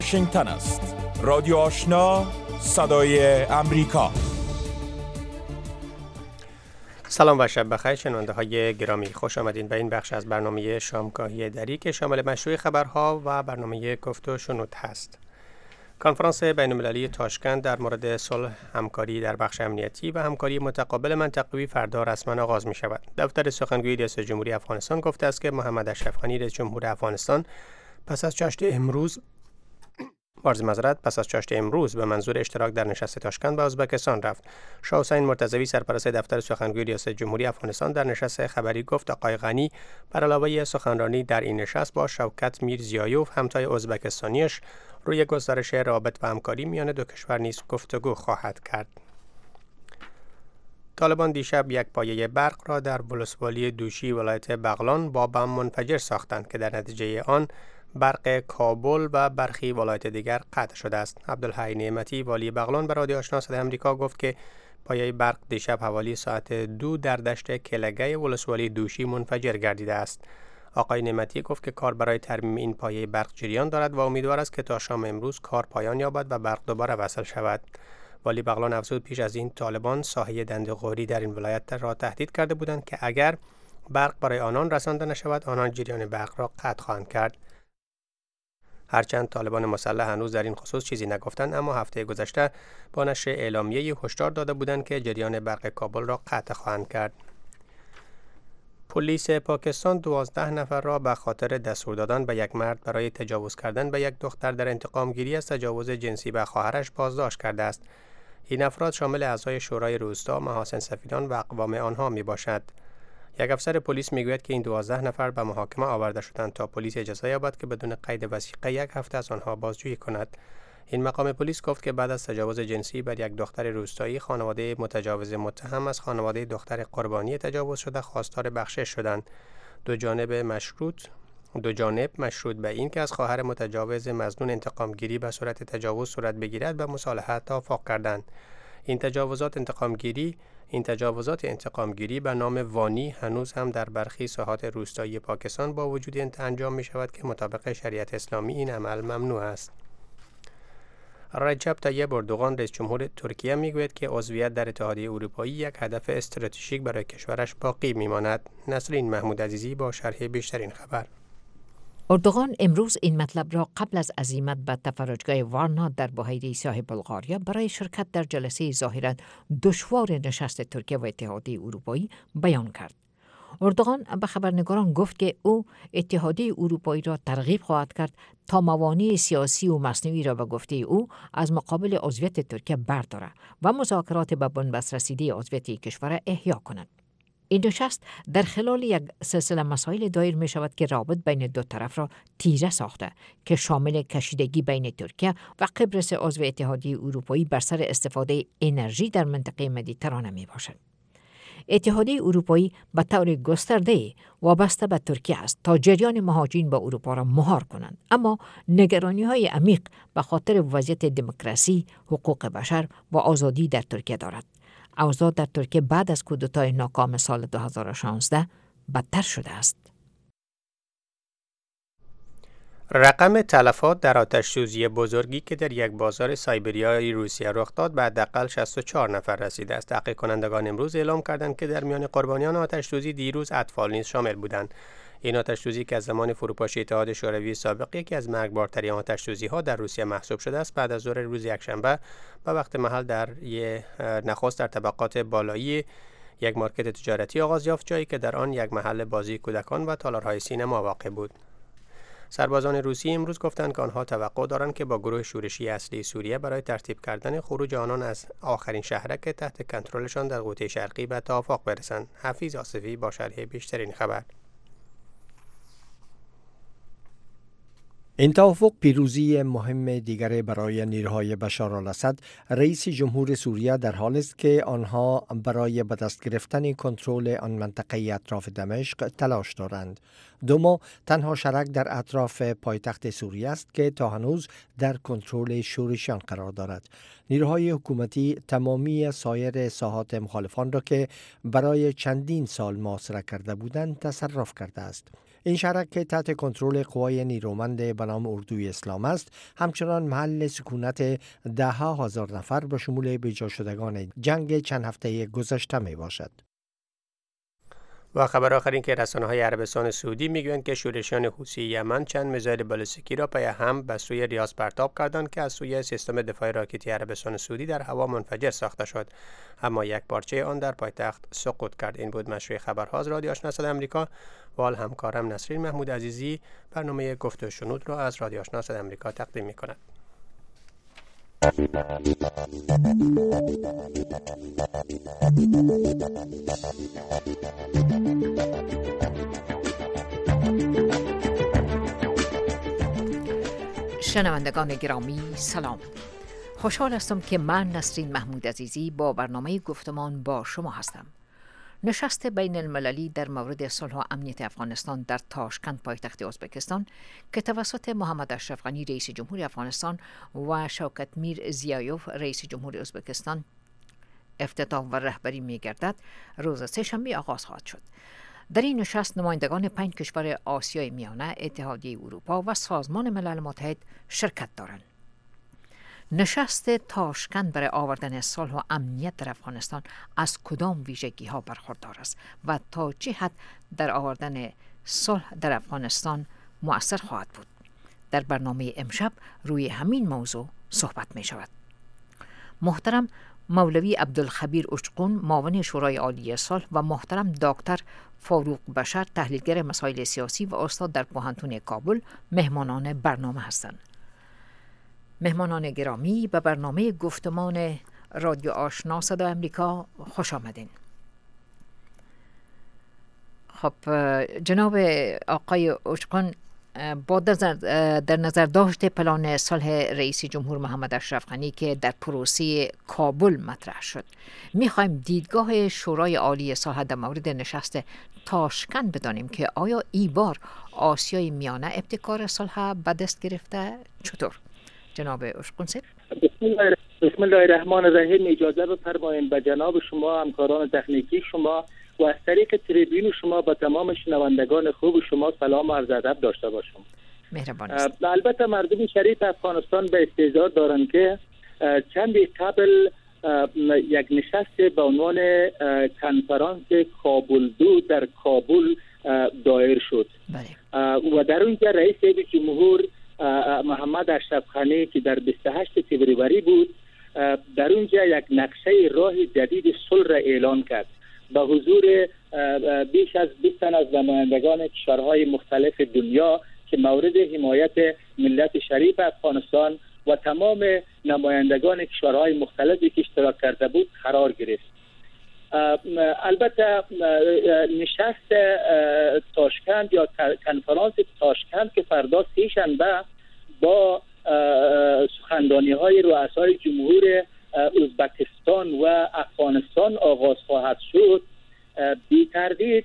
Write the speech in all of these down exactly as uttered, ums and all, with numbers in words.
واشنگتن است. رادیو آشنا، صدای امریکا. سلام و شب بخیر شنونده های گرامی، خوش آمدین به این بخش از برنامه شامگاهی دری که شامل مشروع خبرها و برنامه گفت و شنود هست. کنفرانس بین‌المللی تاشکند در مورد صلح، همکاری در بخش امنیتی و همکاری متقابل منطقه‌ای فردا رسما آغاز می شود. دفتر سخنگوی ریاست جمهوری افغانستان گفته است که محمد اشرف غنی رئیس جمهور افغانستان پس از چاشت امروز عرض معذرت پس از چاشت امروز به منظور اشتراک در نشست تاشکند به ازبکستان رفت. شاه حسین مرتضوی سرپرست دفتر سخنگوی ریاست جمهوری افغانستان در نشست خبری گفت آقای غنی بر علاوه سخنرانی در این نشست با شوکت میرزیایوف همتای ازبکستانیش روی گسترش روابط و همکاری میان دو کشور نیز گفتگو خواهد کرد. طالبان دیشب یک پایه برق را در ولسوالی دوشی ولایت بغلان با بم منفجر ساختند که در نتیجه آن برق کابل و برخی ولایت دیگر قطع شده است. عبدالحی نعمتی والی بغلان به رادیو آشنا صدای آمریکا گفت که پایه برق دیشب حوالی ساعت دو در دشت کلگه ولسوالی دوشی منفجر گردیده است. آقای نعمتی گفت که کار برای ترمیم این پایه برق جریان دارد و امیدوار است که تا شام امروز کار پایان یابد و برق دوباره وصل شود. والی بغلان افزود پیش از این طالبان ساحه دندقوری در این ولایت را تهدید کرده بودند که اگر برق برای آنان رسانده نشود آنان جریان برق را قطع خواهند کرد. هرچند طالبان مسلح هنوز در این خصوص چیزی نگفتند، اما هفته گذشته با نشر اعلامیه‌ای هشدار داده بودند که جریان برق کابل را قطع خواهند کرد. پلیس پاکستان دوازده نفر را به خاطر دستور دادن به یک مرد برای تجاوز کردن به یک دختر در انتقام گیری از تجاوز جنسی به خواهرش بازداشت کرده است. این افراد شامل اعضای شورای روستا، محاسن سفیدان و اقوام آنها می باشد. یک افسر پلیس میگوید که این دوازده نفر به محاکمه آورده شدند تا پلیس اجازه یابد که بدون قید وثیقه یک هفته از آنها بازجویی کند. این مقام پلیس گفت که بعد از تجاوز جنسی بر یک دختر روستایی، خانواده متجاوز متهم از خانواده دختر قربانی تجاوز شده خواستار بخشش شدند. دو جانب مشروط دو جانب مشروط به این که از خواهر متجاوز مظنون انتقام گیری به صورت تجاوز صورت بگیرد به مصالحت توافق کردند. این تجاوزات انتقامگیری این تجاوزات انتقامگیری به نام وانی هنوز هم در برخی ساحات روستایی پاکستان با وجود این انجام می شود که مطابق شریعت اسلامی این عمل ممنوع است. رجب طیب اردوغان رئیس جمهور ترکیه می گوید که عضویت در اتحادیه اروپایی یک هدف استراتژیک برای کشورش باقی می ماند. نسرین محمود عزیزی با شرح بیشتر این خبر. اردوغان امروز این مطلب را قبل از عزیمت به تفرجگاه وارنا در بحیره سیاه بلغاریا برای شرکت در جلسه ظاهرا دشوار نشست ترکیه و اتحادیه اروپایی بیان کرد. اردوغان به خبرنگاران گفت که او اتحادیه اروپایی را ترغیب خواهد کرد تا موانع سیاسی و مصنوعی را به گفته او از مقابل عضویت ترکیه بردارد و مذاکرات به بنبست رسیده عضویت کشور احیا کند. این نشست در خلال یک سلسله مسائل دایر می شود که رابط بین دو طرف را تیره ساخته که شامل کشیدگی بین ترکیه و قبرس عضو اتحادیه اروپایی بر سر استفاده انرژی در منطقه مدیترانه می باشد. اتحادیه اروپایی به طور گسترده وابسته به ترکیه است تا جریان مهاجرین به اروپا را مهار کنند، اما نگرانی های عمیق به خاطر وضعیت دموکراسی، حقوق بشر و آزادی در ترکیه دارد. اوضاع در ترکیه بعد از کودتای ناکام سال دو هزار و شانزده بدتر شده است. رقم تلفات در آتش‌سوزی بزرگی که در یک بازار سایبریای روسیه رخ داد به حداقل شصت و چهار نفر رسیده است. تحقیق کنندگان امروز اعلام کردند که در میان قربانیان آتش‌سوزی دیروز اطفال نیز شامل بودند. این آتش‌سوزی که از زمان فروپاشی اتحاد شوروی سابق یکی از مرگبارترین آتش‌سوزی‌ها در روسیه محسوب شده است، بعد از ظهر روز یکشنبه به وقت محل در یک نخست در طبقات بالایی یک مارکت تجارتی آغاز یافت، جایی که در آن یک محل بازی کودکان و تالارهای سینما واقع بود. سربازان روسی امروز گفتند که آنها توقع دارند که با گروه شورشی اصلی سوریه برای ترتیب کردن خروج آنان از آخرین شهرک تحت کنترلشان در قوطه شرقی به توافق برسند. حفیظ آصفی با شرح بیشتر این خبر. این توافق پیروزی مهم دیگر برای نیروهای بشار الاسد. رئیس جمهور سوریه در حال است که آنها برای به دست گرفتن کنترل آن منطقه اطراف دمشق تلاش دارند. دوما تنها شرک در اطراف پایتخت سوریه است که تا هنوز در کنترل شورشیان قرار دارد. نیروهای حکومتی تمامی سایر ساحات مخالفان را که برای چندین سال محاصره کرده بودند تصرف کرده است. این شهرک که تحت کنترل قوای نیرومند به نام اردوی اسلام است، همچنان محل سکونت ده ها هزار نفر به شمول بیجا شدگان جنگ چند هفته گذشته می باشد. و خبر آخر این که رسانه‌های عربستان سعودی میگویند که شورشیان حوثی یمن چند میزایل بالستیکی را پی هم به سوی ریاض پرتاب کردند که از سوی سیستم دفاع راکتی عربستان سعودی در هوا منفجر ساخته شد، اما یک پارچه آن در پایتخت سقوط کرد. این بود مشروع خبرها از رادیو آشنا صدای آمریکا و حال همکارم نسرین محمود عزیزی برنامه گفت و شنود را از رادیو آشنا صدای آمریکا تقدیم می‌کند. شنوندگان گرامی سلام. خوشحال هستم که من نسرین محمود عزیزی با برنامه گفتمان با شما هستم. نشست بین المللی در مورد صلح و امنیت افغانستان در تاشکند پایتخت ازبکستان که توسط محمد اشرف غنی رئیس جمهور افغانستان و شوکت میر زیایوف رئیس جمهور ازبکستان افتتاح و رهبری می گردد، روز سه‌شنبه آغاز خواهد شد. در این نشست نمایندگان پنج کشور آسیای میانه، اتحادیه اروپا و سازمان ملل متحد شرکت دارند. نشست تاشکند برای آوردن صلح و امنیت در افغانستان از کدام ویژگی ها برخوردار است و تا چه حد در آوردن صلح در افغانستان مؤثر خواهد بود؟ در برنامه امشب روی همین موضوع صحبت می شود. محترم مولوی عبدالخبیر اشقون، معاون شورای عالی صلح، و محترم دکتر فاروق بشر، تحلیلگر مسائل سیاسی و استاد در پوهنتون کابل، مهمانان برنامه هستند. مهمانان گرامی، به برنامه گفتمان رادیو آشنا صدای آمریکا خوش آمدین. خب جناب آقای اشقون، با در نظر داشت پلان صلح رئیس جمهور محمد اشرف غنی که در پروسه کابل مطرح شد، میخوایم دیدگاه شورای عالی صلح در مورد نشست تاشکند بدانیم که آیا ای بار آسیای میانه ابتکار صلح به دست گرفته؟ چطور؟ جناب اشقون صاحب. بسم الله الرحمن الرحیم. اجازه بفرمایید به جناب شما، همکاران تکنیکی شما و از طریق تریبیون شما به تمام شنوندگان خوب شما سلام و عرض ادب داشته باشم. مهربان است. البته مردم شریف افغانستان به استعدار دارند که چندی قبل یک نشست به عنوان کنفرانس کابل دو در کابل دایر شد. بله. و در اونجا رئیس جمهور محمد اشرف غنی که در بیست و هشتم فوریه بود، در اونجا یک نقشه راه جدید صلح را اعلان کرد به حضور بیش از بیست تن از نمایندگان کشورهای مختلف دنیا که مورد حمایت ملت شریف افغانستان و تمام نمایندگان کشورهای مختلفی که اشتراک کرده بود قرار گرفت. البته نشست تاشکند یا کنفرانس تاشکند که فردا سه‌شنبه با سخنرانی های رؤسای جمهور ازبکستان و افغانستان آغاز خواهد شد، بی تردید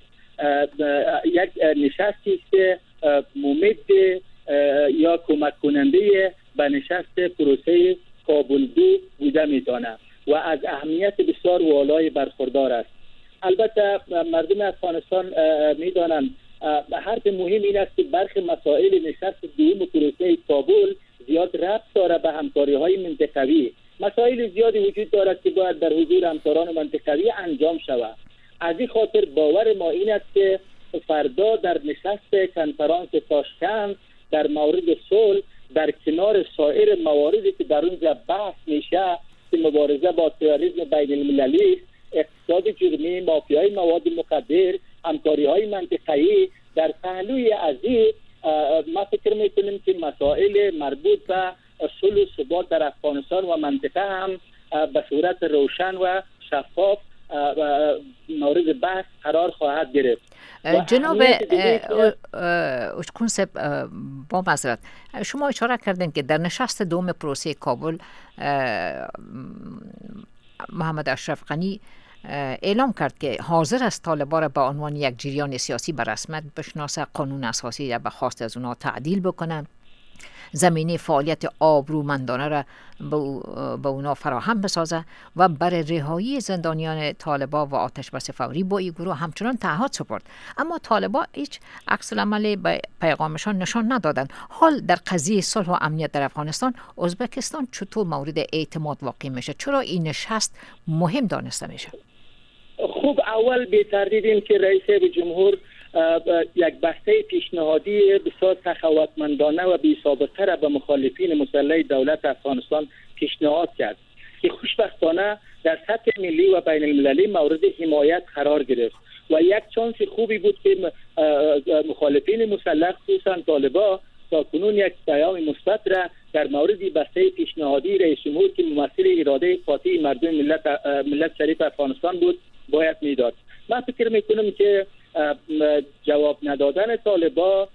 یک نشستی است که ممد یا کمک کننده به نشست پروسه کابل دو بوده می‌داند و از اهمیت بسیار والای برخوردار است. البته مردم افغانستان می‌دانند حرف مهم این است که برخی مسائل نشست دوم پروسه کابل زیاد ربط دارد به همکاری‌های منطقوی. مسائل زیادی وجود دارد که باید در حضور همکاران منطقوی انجام شود. از این خاطر باور ما این است که فردا در نشست کنفرانس تاشکند در مورد صلح در کنار سایر مواردی که در اونجا بحث میشه که مبارزه با تروریسم بین المللی، اقتصاد جرمی، مافیای مواد مخدر، همکاری‌های منطقه‌ای، در پهلوی از این ما فکر می‌کنیم که مسائل مربوط به صلح و ثبات در افغانستان و منطقه هم به صورت روشن و شفاف مورد بحث قرار خواهد گرفت. جناب اشقون صاحب، با معذرت، شما اشاره کردین که در نشست دوم پروسه کابل محمد اشرف غنی اعلام کرد که حاضر است طالبان را به عنوان یک جریان سیاسی به رسمیت بشناسه، قانون اساسی را به خواست از اونها تعدیل بکنه زمینه فعالیت آبرومندانه را به اونا فراهم بسازه و برای رهایی زندانیان طالبان و آتش بس فوری با این گروه همچنان تعهد سپرد. اما طالبان هیچ عکس العملی به پیغامشان نشان ندادند. حال در قضیه صلح و امنیت در افغانستان، ازبکستان چطور مورد اعتماد واقع میشه؟ چرا این نشست مهم دانسته میشه؟ خب اول بی تردید که رئیس جمهور یک بسته پیشنهادی بسیار سخاوتمندانه و بی سابقه را به مخالفین مسلح دولت افغانستان پیشنهاد کرد که خوشبختانه در سطح ملی و بین المللی مورد حمایت قرار گرفت و یک چانس خوبی بود که مخالفین مسلح خصوصا طالبان تا کنون یک پیام مثبت را در مورد بسته پیشنهادی رئیس جمهور که ممثل اراده قاطع مردم ملت ملت شریف افغانستان بود باید میداد. من فکر میکنم که جواب ندادن طالبان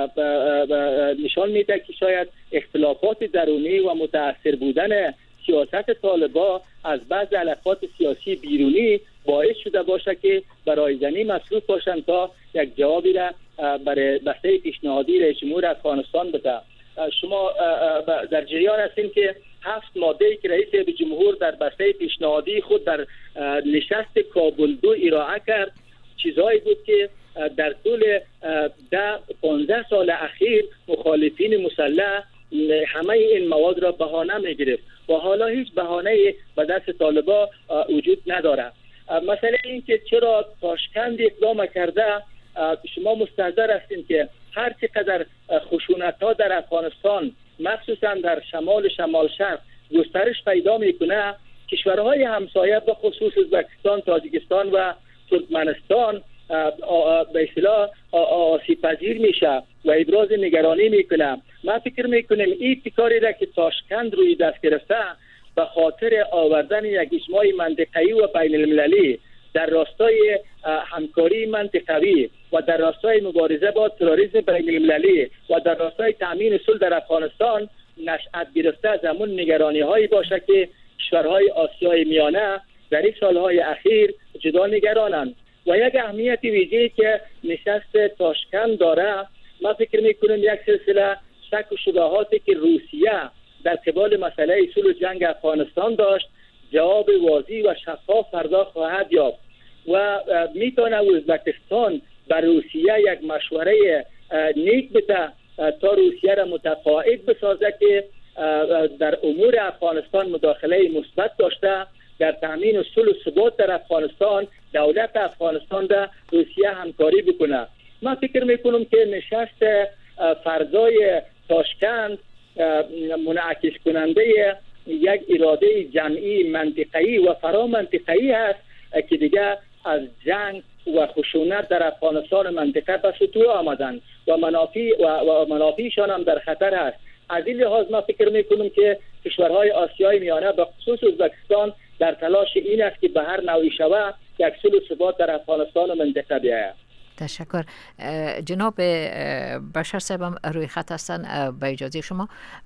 نشان میده که شاید اختلافات درونی و متأثر بودن سیاست طالبان از بعض علاقات سیاسی بیرونی باعث شده باشه که برای زنی مصروف باشند تا یک جوابی را برای بسته پیشنهادی رئیس جمهور افغانستان بده. شما در جریان هستین که هفت ماده که رئیس جمهور در بسته پیشنهادی خود در نشست کابل دو ارائه کرد چیزهایی بود که در طول ده پانزده سال اخیر مخالفین مسلح همه این مواد را بهانه میگرفت و حالا هیچ بهانه‌ای به دست طالبان وجود نداره. مثلا این که چرا تاشکند اقدام کرده، شما مستحضر هستین که هر چقدر خشونت‌ها در افغانستان مخصوصا در شمال شمال شرق گسترش پیدا میکنه، کشورهای همسایه به خصوص ازبکستان، تاجیکستان و ترکمنستان به اصطلاح آسیب پذیر میشه و ابراز نگرانی میکنه. من فکر میکنم این کاری را که تاشکند روی دست گرفته به خاطر آوردن یک اجماع منطقه‌ای و بین المللی در راستای همکاری منطقوی و در راستای مبارزه با تروریسم بین المللی و در راستای تامین صلح در افغانستان نشأت گرفته از همون نگرانی هایی باشه که کشورهای آسیای میانه در این سالهای اخیر جدا نگرانند. و یک اهمیت ویژه‌ای که نشست تاشکند داره، من فکر میکنم یک سلسله شک و شبهاتی که روسیه در قبال مسئله صلح جنگ افغانستان داشت جواب واضح و شفاف فردا خواهد یافت و میتونه ازبکستان بر روسیه یک مشوره نیک بده تا روسیه را متقاعد بسازه که در امور افغانستان مداخله مثبت داشته، در تامین صلح و ثبات در افغانستان دولت افغانستان را روسیه همکاری بکنه. من فکر میکنم که نشست فردای تاشکند منعکس کننده یک اراده جمعی منطقه‌ای و فرا منطقه‌ای هست که دیگه از جنگ و خشونت در افغانستان منطقه به سطوح آمدن و منافع و, و منافعشان هم در خطر هست. از این لحاظ من فکر میکنم که کشورهای آسیای میانه به خصوص ازبکستان در تلاش این است که به هر نوعی شوه یک صلح و ثبات در افغانستان و منطقه بیاید. تشکر. جناب بشر صاحب روی خط هستن، با اجازه شما.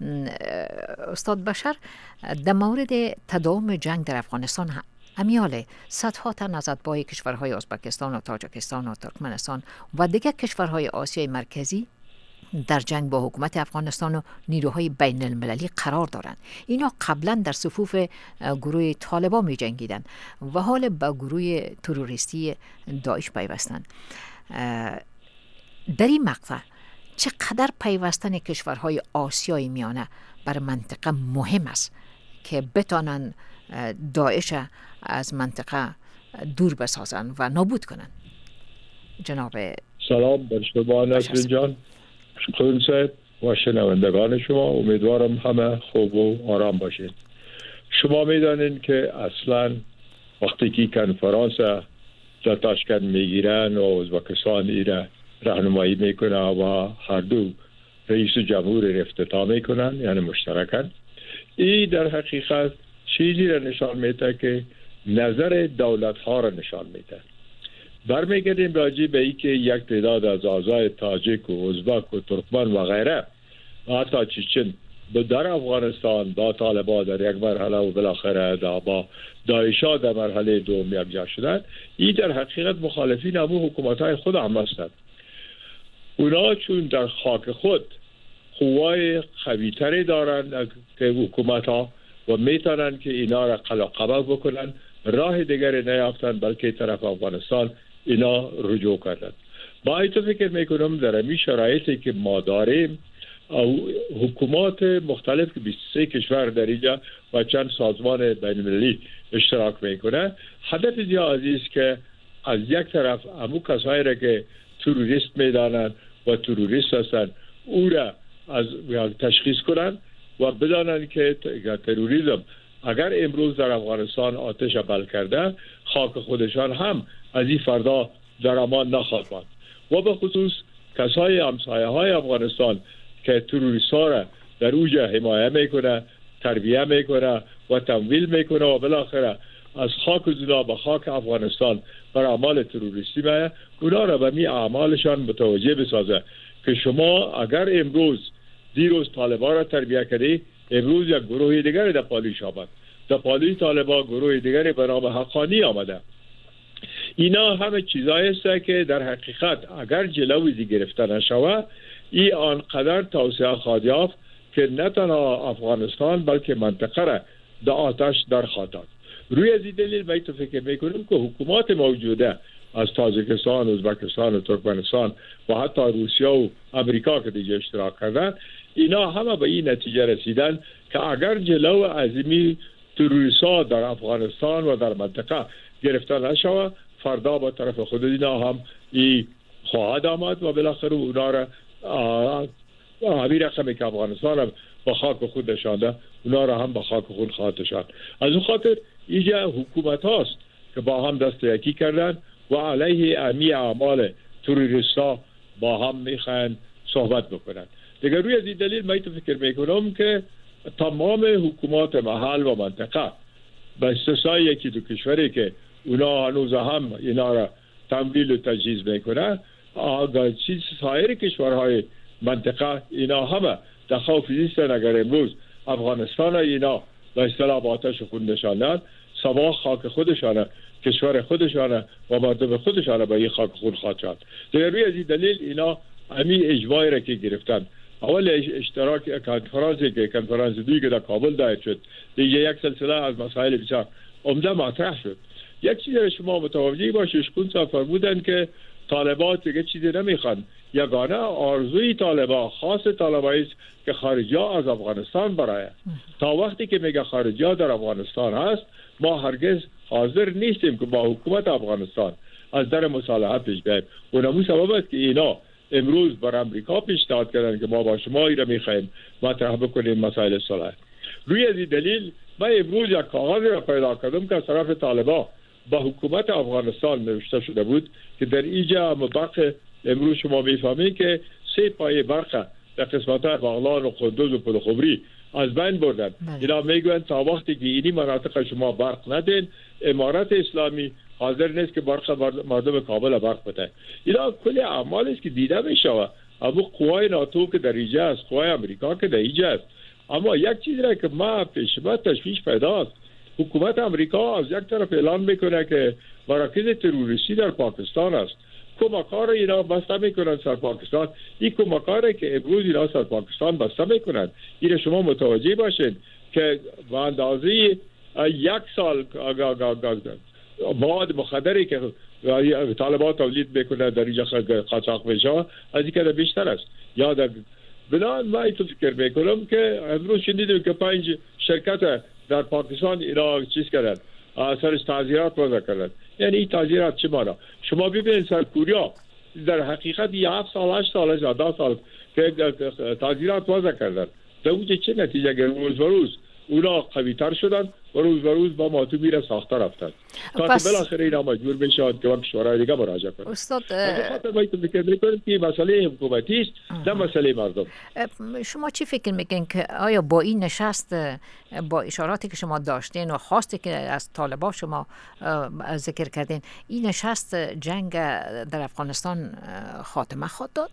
استاد بشر، در مورد تداوم جنگ در افغانستان امیاله صدها تن از اتباع کشورهای ازبکستان و تاجیکستان و ترکمنستان و دیگر کشورهای آسیای مرکزی در جنگ با حکومت افغانستان و نیروهای بین المللی قرار دارند. اینا قبلا در صفوف گروه طالبان می جنگیدن و حال با گروه تروریستی داعش پیوستند. در این مقطع چقدر پیوستن کشورهای آسیای میانه بر منطقه مهم است که بتانن داعش از منطقه دور بسازن و نابود کنن؟ جناب سلام بر شما نصر جان، شکرون صاحب و شنوندگان شما. امیدوارم همه خوب و آرام باشید. شما میدانید که اصلا وقتی که کنفرانس در تاشکند میگیرن و ازبکستان ایره راهنمایی میکنه و هر دو رئیس جمهور افتتاح میکنن، یعنی مشترکن، این در حقیقت چیزی را نشان میده که نظر دولت ها را نشان میده. برمیگردیم راجع به این که یک تعداد از اعضای تاجیک و ازبک و ترکمن و غیره و حتی چچن در افغانستان با طالبان در یک مرحله و بالاخره با داعشا در مرحله دوم یکجا شدن، این در حقیقت مخالفین همون حکومت های خود هم هستند. اونا چون در خاک خود قوای قوی‌تری دارن که حکومت ها و میتونن که اینا را قلقبه بکنن، راه دیگری نیافتن بلکه طرف افغانستان اینا رجوع کردن. با ایتو فکر میکنم در این شرایطی که ما داریم حکومات مختلف که بیست و سه کشور در اینجا و چند سازمان بین المللی اشتراک میکنه، هدف زیاد عزیز که از یک طرف همون کسایی را که تروریست میدانند و تروریست هستند او را از تشخیص کنند و بدانند که تروریسم اگر امروز در افغانستان آتش بل کرده، خاک خودشان هم از این فردا در امان نخواهد ماند. و به خصوص کسای همسایه های افغانستان که تروریست ها را در اوجه حمایه میکنه، تربیه میکنه و تمویل میکنه و بالاخره از خاک زنا به خاک افغانستان بر اعمال تروریستی میه، اونا را به می اعمالشان متوجه بسازه که شما اگر امروز دیروز طالبان را تربیه کردی، امروز یک گروه دیگری در پالیش آمد، در پالیش طالبان گروه دیگری به نام حقانی آمده. اینا همه چیزایی است که در حقیقت اگر جلوی گرفته نشود این آنقدر توسعه خواهد یافت که نه تنها افغانستان بلکه منطقه را در آتش در خواهد داد. روی از این دلیل باید تو فکر میکنیم که حکومات موجوده از تاجیکستان، ازبکستان و ترکمنستان و حتی روسیه و امریکا که دیگه اشتراک کردن، اینا همه به این نتیجه رسیدن که اگر جلو عظیمی تروریستا در افغانستان و در منطقه گرفته نشود، فردا با طرف خود اینا هم این خواهد آمد و بالاخره اونا را همین رقمی که افغانستان هم با خاک خود نشانده، اونا را هم با خاک خود خواهد نشاند. از اون خاطر اینجا حکومت هاست که با هم دست یکی کردن و علیه امی اعمال تروریستا با هم میخواین صحبت بکنن. دیگر روی از این دلیل من تو فکر میکنم که تمام حکومات محل و منطقه به استثنای یکی دو کشوری که اونا هنوز هم اینا را تمویل و تجهیز میکنه، آگاه چیز سایر کشورهای منطقه اینا همه در خوف نیستن اگر امروز افغانستان اینا به اصطلاح آتش خود نشاندن، سبا خاک خودشانه، کشور خودشانه و مردم خودشانه به این خاک خود خواهد شد. در روی از این دلیل اینا همین اجوایی را که گرفتن، اول اشتراک کنفرانسی که کنفرانس دوی که در کابل دایر شد، دیگه یک سلسله از مسائل بسیار عمده مطرح شد. یک چیز را شما متوجه باشید، اشکون فرمودن که طالبان دیگه چیزی نمیخوان، یگانه آرزوی طالبان خاص طالبان است که خارجیا از افغانستان برای تا وقتی که میگه خارجیا در افغانستان هست، ما هرگز حاضر نیستیم که با حکومت افغانستان از در مصالحه پیش بریم. و همون سبب است که اینا امروز بر امریکا پیشنهاد کردن که ما با شما اینا میخوایم مطرح بکنیم مسائل صلح. روی این دلیل من امروز یک کاغذی را پیدا کردم که از طرف طالبان با حکومت افغانستان نوشته شده بود که در اینجا مبارک امروز شما میفهمید که سه پای برق در قسمت‌های بغلان و قندوز و پلخمری از بین بردن. اینا میگوین تا وقتی که اینی مناطق شما برق ندین، امارت اسلامی حاضر نیست که برق مردم کابل برق بده. اینا کلی اعمالی است که دیده میشود. اما قوای ناتو که در اینجا است، قوای امریکا که در اینجا است. اما یک چیزی را که ما پیش ما تشویش پیداست، حکومت امریکا از یک طرف اعلان میکنه که مراکز تروریستی در پاکستان است، کمکار اینا بسته میکنن سر پاکستان. این کمکاره که امروز اینا سر پاکستان بسته میکنن، این شما متوجه باشین که به اندازه یک سال مواد مخدری که طالبان تولید میکنه در اینجا قاچاق میشه از این که بیشتر است. یا در بنابراین من تو فکر میکنم که امروز شنیدیم که پنج شرکت در پاکستان اینا چیز کردن، سرش تعزیرات وضع کردن. یعنی این تعزیرات چه مانا؟ شما ببینید سر کوریا در حقیقت یه هفت سال هشت سال یا ده سال که تعزیرات وضع کردن، در اونجا چه نتیجه گرفت؟ روز و روز اونا قوی تر شدن و روز و روز با ماتو میره ساخته رفتن تا که بالاخره اینا مجبور بشن که با کشورهای دیگه مراجعه کنن. استاد خاطر باید تو فکر میکنید که مسئله حکومتی است نه مسئله مردم. شما چی فکر میکنید که آیا با این نشست، با اشاراتی که شما داشتین و خواستی که از طالبان شما ذکر کردین، این نشست جنگ در افغانستان خاتمه خواهد داد؟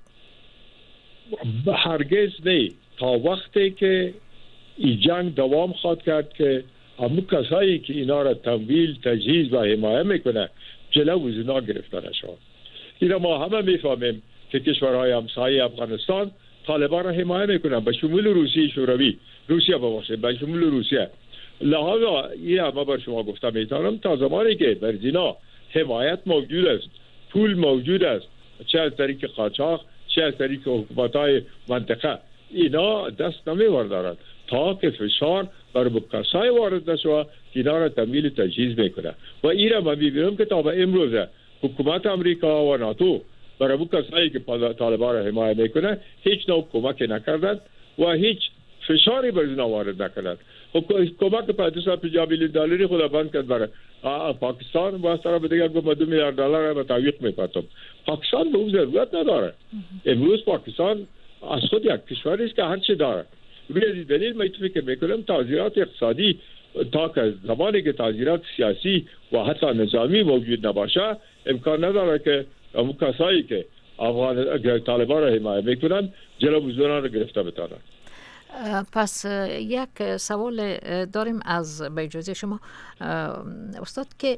هرگز نه. تا وقتی که این جنگ دوام خواهد کرد که همون کسایی که اینا را تمویل، تجهیز و حمایه میکنه جلو زنا گرفته نشود. اینا ما همه میفهمیم که کشورهای همسایه افغانستان طالبان را حمایت میکنن به شمول روسیه شوروی روسیه ببخشید به شمول روسیه. لحاظا این اما بر شما گفتم میتونم تا زمانی که بر زینا حمایت موجود است، پول موجود است، چه از طریق قاچاق چه از طریق حکومت‌های منطقه، اینا دست نمی‌وردارند تا که فشار بر کسای وارد نشود که اینا را تمویل تجهیز میکنه. و این را من میبینم که تا به امروز حکومت امریکا و ناتو برای اون کسایی که طالبان را حمایت میکنه هیچ نوع کمک نکردند و هیچ فشاری بر اینا وارد نکردند. کمک پادشاه پنجاه میلیون دلاری خود بند کرد برای پاکستان و از طرف دیگر گفت دو میلیارد دلار را تعویق میپاتم. پاکستان به اون ضرورت نداره. امروز پاکستان از خود یک کشوری است که هر چی داره. روی دلیل من فکر میکنم تعزیرات اقتصادی تا که زمانی که تعزیرات سیاسی و حتی نظامی موجود نباشه امکان نداره که اون کسایی که افغان طالبان را حمایت میکنن جلو بزرگان را گرفته بتانند. پس یک سوال داریم از به اجازه شما استاد که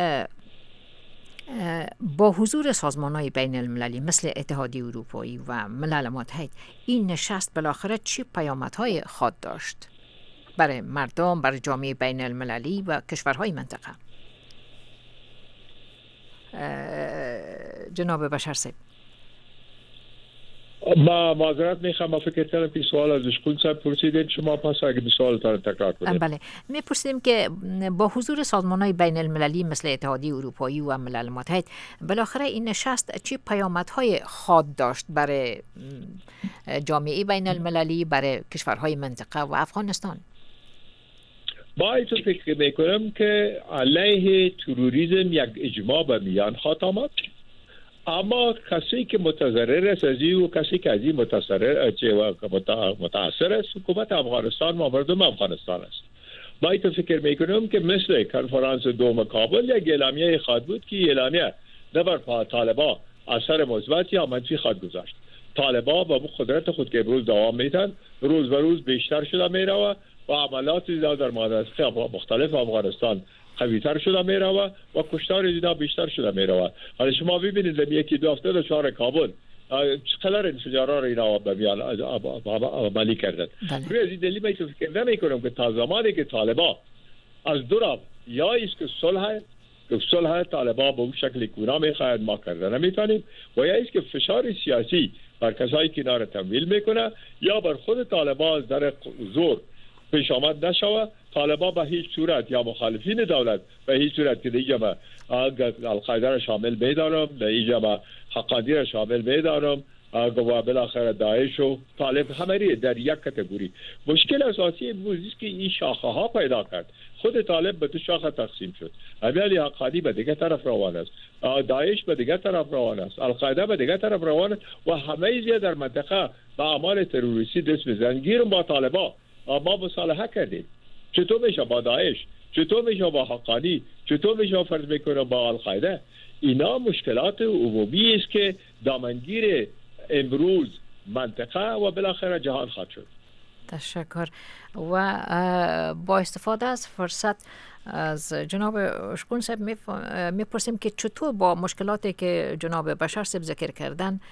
با حضور سازمان‌های بین المللی مثل اتحادیه اروپایی و ملل متحد این نشست بالاخره چه پیامدهای خواهد داشت برای مردم، برای جامعه بین المللی و کشورهای منطقه؟ جناب بشار صاحب. ما معذرت میخوام، ما فکر کردم که سوال از اشکون صاحب پرسیدین، شما پس اگه سوالتان تکرار کنید. بله، میپرسیدیم که با حضور سازمان‌های بین المللی مثل اتحادیه اروپایی و ملل متحد بالاخره این نشست چه پیامدهای خواهد داشت برای جامعه بین المللی، برای کشورهای منطقه و افغانستان؟ با ایتو فکر میکنم که علیه تروریسم یک اجماع به میان خواهد آمد، اما کسی که متضرر است از این و کسی که از این متاثر متاثر است حکومت افغانستان و مردم افغانستان است. با ایتو فکر میکنم که مثل کنفرانس دوم کابل یک اعلامیه خواهد بود که اعلامیه نه بر طالبان اثر مثبت یا منفی خواهد گذاشت. طالبان با قدرت خود که امروز دوام میدن روز به روز بیشتر شده میره و عملات زیاد در مناطق مختلف افغانستان قوی‌تر شده میروه و کشتار اینا بیشتر شده میروه. حالا شما ببینید در یکی دو هفته در شهر کابل چقدر انفجارها را اینا به میان عملی کردن. روی از این دلیل من فکر نمی‌کنم که تا زمانی که طالبان از دو طرف یا است که صلح که صلح طالبان به اون شکلی کونا میخواهد ما کردن نمیتونیم و یا است که فشار سیاسی بر کسایی که اینا را تمویل میکنه یا بر خود طالبان از در زور پیش آمد نشوه. طالبان به هیچ صورت یا مخالفین دولت به هیچ صورت که دیگه ما القاعده را شامل میدارم، دیگه ما حقانی را شامل میدارم و بالاخره داعش و طالب همه در یک کاتگوری. مشکل اساسی امروز است که این شاخه ها پیدا کرد. خود طالب به دو شاخه تقسیم شد. امیالی حقانی به دیگه طرف روان است، داعش به دیگه طرف روان است، القاعده به دیگه طرف روان است و همه زیاد در منطقه به اعمال تروریستی دست میزنن. گیرم با طالبان ما مصالحه کردیم. چطور میشه با داعش؟ چطور میشه با حقانی؟ چطور میشه فرض میکنه با القاعده؟ اینا مشکلات عمومی است که دامنگیر امروز منطقه و بالاخره جهان خواهد شد. تشکر. و با استفاده از فرصت از جناب اشکون صاحب میپرسیم که چطور با مشکلاتی که جناب بشار صاحب ذکر کردن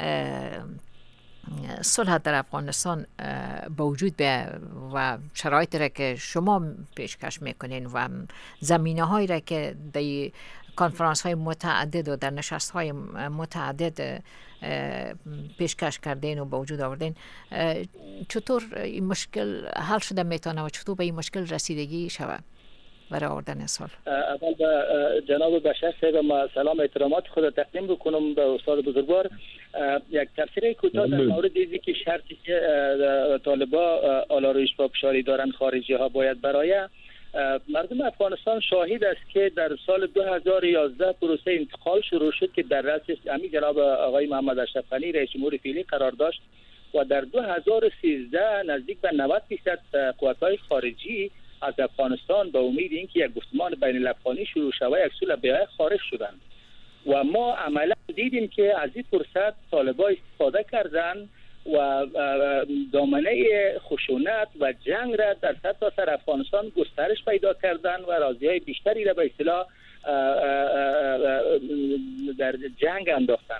صلح در افغانستان با وجود به و شرایطی را که شما پیشکش میکنین و زمینه هایی را که در کنفرانس های متعدد و در نشست های متعدد پیشکش کردین و با وجود آوردین، چطور این مشکل حل شده میتونه و چطور به این مشکل رسیدگی شود برای آوردن صلح؟ اول به جناب بشار صاحب ما سلام احترامات خود تقدیم بکنم به استاد بزرگوار. یک تفسیر کوتاه در مورد اینکه که شرطی که طالبان آلارویش پافشاری دارن خارجی ها باید برای مردم افغانستان شاهد است که در سال دو هزار و یازده پروسه انتقال شروع شد که در رأس امی جناب آقای محمد اشرف غنی رئیس جمهور فعلی قرار داشت و در دو هزار و سیزده نزدیک به نود درصد قوت‌های خارجی از افغانستان به امید اینکه یک گفتمان بین الافغانی شروع شود یک صلح بیای خارج شدند و ما عملا دیدیم که از این فرصت طالبان استفاده کردند و دامنه خشونت و جنگ را در سرتاسر افغانستان گسترش پیدا کردند و راضی‌های بیشتری را به اصطلاح در جنگ انداختند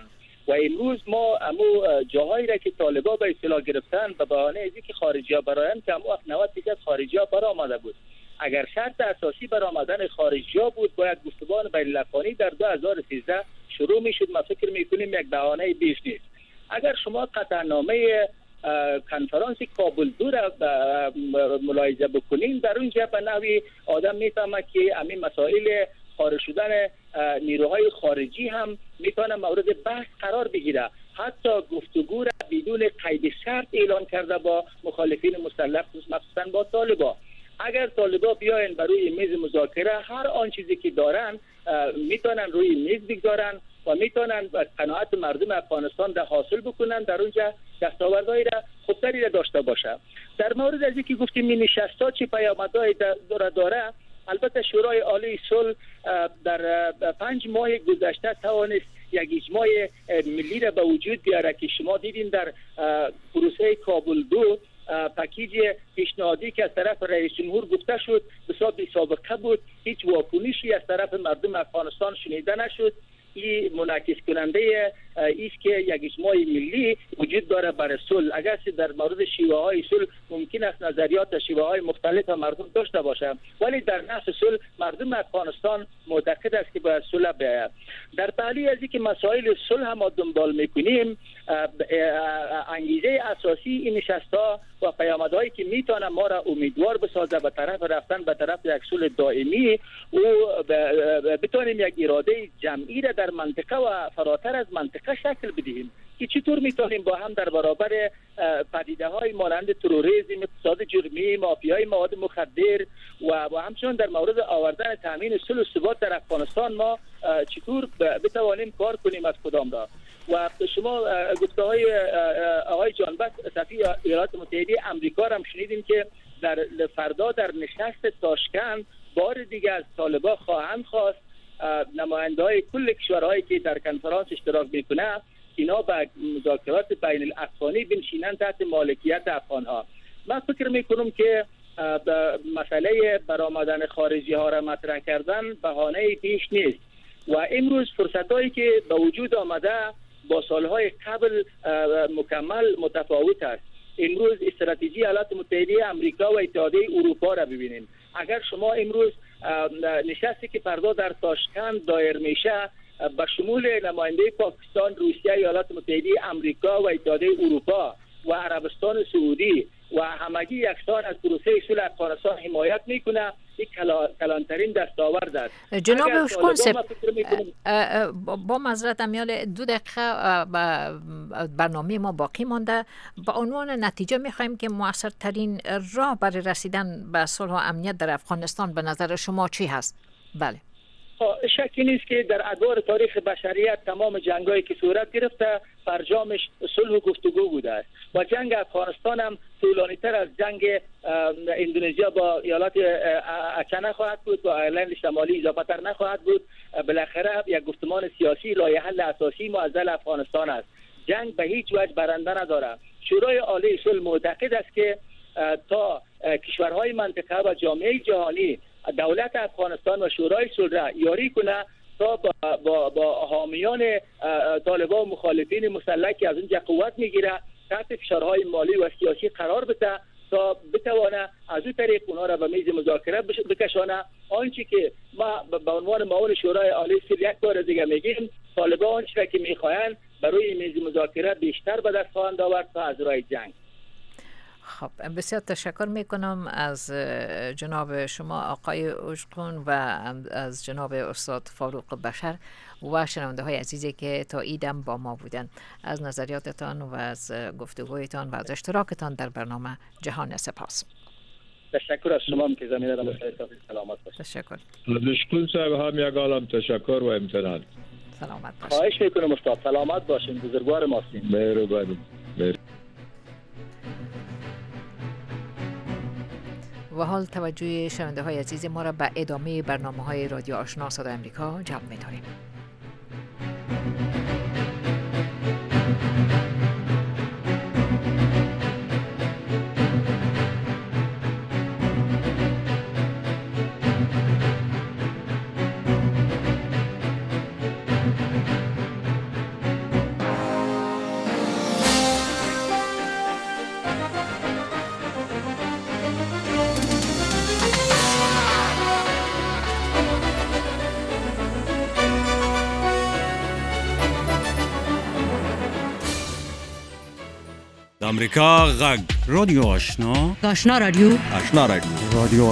و امروز ما امو جاهایی را که طالبا به اصطلاح گرفتن به بهانه از اینکه خارجی‌ها برآیند که امو نود درصد خارجی‌ها برآمده بود. اگر شرط اساسی برآمدن خارجی‌ها بود باید گفتمان بین‌الاقوایی در دو هزار و سیزده شروع میشد. ما فکر میکنیم یک بهانه بیش نیست. اگر شما قطعنامه کنفرانس کابل دو را ملاحظه بکنین، در اونجا به نوعی آدم میفهمه که همین مسائل خارج شدن نیروهای خارجی هم میتونه مورد بحث قرار بگیره. حتی گفتگو را بدون قید شرط اعلان کرده با مخالفین مسلح، مخصوصا با طالبا. اگر طالبا بیاین بر روی میز مذاکره، هر آن چیزی که دارن میتونن روی میز بگذارن و میتونن قناعت مردم افغانستان را حاصل بکنن، در اونجا دستاوردهایی را خوبتری را داشته باشه. در مورد از اینکه گفتیم این نشست‌ها چه پیامدهایی داره داره البته شورای عالی صلح در پنج ماه گذشته توانست یک اجماع ملی را به وجود بیاره که شما دیدین در پروسه کابل دو پکیج پیشنهادی که از طرف رئیس جمهور گفته شد بسیار بی سابقه بود، هیچ واکنشی از طرف مردم افغانستان شنیده نشد. این منعکس کننده است که یک اجماع ملی وجود داره برای صلح. اگر در مورد شیوه های صلح ممکن است نظریات و شیوه های مختلف مردم داشته باشه، ولی در نفس صلح مردم افغانستان معتقد است که باید صلح بیاید. در تحلیل از اینکه مسائل صلح هم ما دنبال میکنیم، انگیزه اساسی این نشست‌ها و پیامدهایی که میتونه ما را امیدوار بسازه به طرف رفتن به طرف یک صلح دائمی و بتونیم یک اراده جمعی را در منطقه و فراتر از منطقه شکل بدهیم که چطور میتونیم با هم در برابر پدیده های مانند تروریسم، اقتصاد جرمی، مافیای مواد مخدر و و همچنین در مورد آوردن تامین صلح و ثبات در افغانستان ما چطور بتوانیم کار کنیم از کدام را. و شما گفته های آقای جانبخش سفیر ایالات متحده آمریکا را هم شنیدیم که در فردا در نشست تاشکند بار دیگه از طالبان خواهند خواست نماینده های کل کشورهایی که در کنفرانس اشتراک میکنه اینا به مذاکرات بین الاقوانی بنشینن تحت مالکیت افغانها. من فکر میکنم که مسئله برآمدن خارجی ها را مطرح کردن بهانه پیش نیست و امروز فرصت هایی که به وجود آمده با سالهای قبل مکمل متفاوت است. امروز استراتژی ایالات متحده آمریکا و اتحادیه اروپا را ببینیم. اگر شما امروز نشستی که فردا در تاشکند دایر میشه به شمول نماینده پاکستان، روسیه، ایالات متحده آمریکا و اتحادیه اروپا و عربستان سعودی و همگی یکسان از پروسه صلح افغانستان حمایت میکنه، این کلانترین دستاورد است. جناب اشکون با معذرت امیال دو دقیقه برنامه ما باقی مانده. با عنوان نتیجه میخوایم که مؤثرترین راه برای رسیدن به صلح و امنیت در افغانستان به نظر شما چی هست؟ بله، شکی نیست که در ادوار تاریخ بشریت تمام جنگایی که صورت گرفته فرجامش صلح و گفتگو بوده است و جنگ افغانستان هم طولانی تر از جنگ اندونزیا با ایالات اچه نخواهد بود و ایرلند شمالی اضافه تر نخواهد بود. بالاخره یک گفتمان سیاسی راه حل اساسی معضل افغانستان است. جنگ به هیچ وجه برنده نداره. شورای عالی صلح معتقد است که تا کشورهای منطقه و جامعه جهانی دولت افغانستان و شورای صلح را یاری کنه تا با, با, با حامیان طالبان و مخالفین مسلح که از اونجا قوت میگیره تحت فشارهای مالی و سیاسی قرار بده تا بتوانه از اون طریق اونها را به میز مذاکره بکشانه. آنچه که ما به عنوان معاون شورای عالی صلح یک بار دیگه میگیم، طالبان آنچه که میخواین برای میز مذاکره بیشتر به دست خواهند آورد تا از راه جنگ. خب بسیار تشکر میکنم از جناب شما آقای اشکون و از جناب استاد فاروق بشر و شنونده های عزیزی که تا ایدم با ما بودن. از نظریاتتان و از گفتگویتان و از اشتراکتان در برنامه جهان سپاس. تشکر از شما که زمینه را مساعد سلامت باشید. تشکر. از اشکون صاحب هم یک عالم تشکر و امتنان. سلامت باشید. خواهش میکنم استاد سلامت باشین، بزرگوار ماستین. مهربانی. و حال توجه شنونده های عزیز ما را به ادامه برنامه های رادیو آشنا صدای آمریکا جلب می‌داریم. امریکا غږ رادیو آشنا آشنا رادیو آشنا رادیو رادیو